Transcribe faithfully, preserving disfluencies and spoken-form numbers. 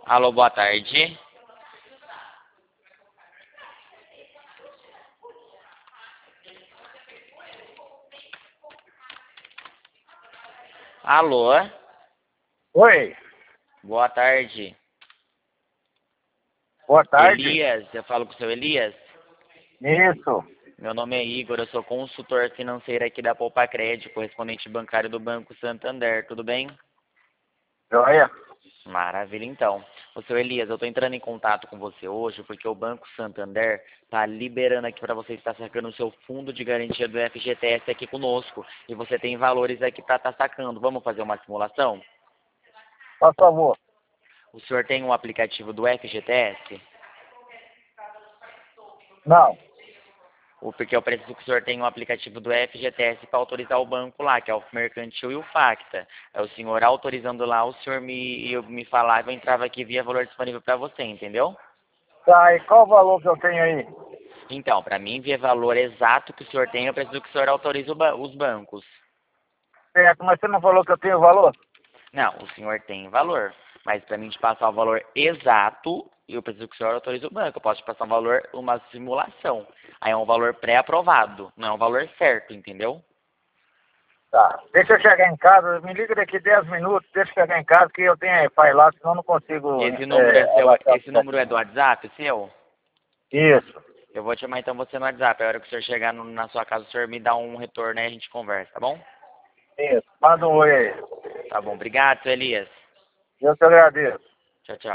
Alô, boa tarde. Alô, Oi, boa tarde. boa tarde. Elias, eu falo com o seu Elias? Isso. Meu nome é Igor, eu sou consultor financeiro aqui da Poupa Crédito, correspondente bancário do Banco Santander, tudo bem? Joia? Maravilha, então. Ô, seu Elias, eu estou entrando em contato com você hoje porque o Banco Santander está liberando aqui para você estar sacando o seu fundo de garantia do F G T S aqui conosco. E você tem valores aqui para estar sacando. Vamos fazer uma simulação? Por favor. O senhor tem um aplicativo do F G T S? Não. Ou porque eu preciso que o senhor tenha um aplicativo do F G T S para autorizar o banco lá, que é o Mercantil e o Facta. É o senhor autorizando lá, o senhor me, eu me falava, eu entrava aqui via valor disponível para você, entendeu? Tá, e qual o valor que eu tenho aí? Então, para mim, ver valor exato que o senhor tem, eu preciso que o senhor autorize o ba- os bancos. Certo, mas você não falou que eu tenho valor? Não, o senhor tem valor. Mas para mim te passar o valor exato, eu preciso que o senhor autorize o banco. Eu posso te passar um valor, uma simulação. Aí é um valor pré-aprovado, não é um valor certo, entendeu? Tá. Deixa eu chegar em casa, me liga daqui dez minutos, deixa eu chegar em casa que eu tenho Wi-Fi lá, senão eu não consigo Esse número é é, seu, abaixar o esse número é aplicativo. do WhatsApp, seu? Isso, Eu vou te chamar então você no WhatsApp. A hora que o senhor chegar no- na sua casa, o senhor me dá um retorno aí a gente conversa, tá bom? isso. Manda um oi aí. Tá bom, obrigado, seu Elias. Eu te agradeço. Tchau, tchau.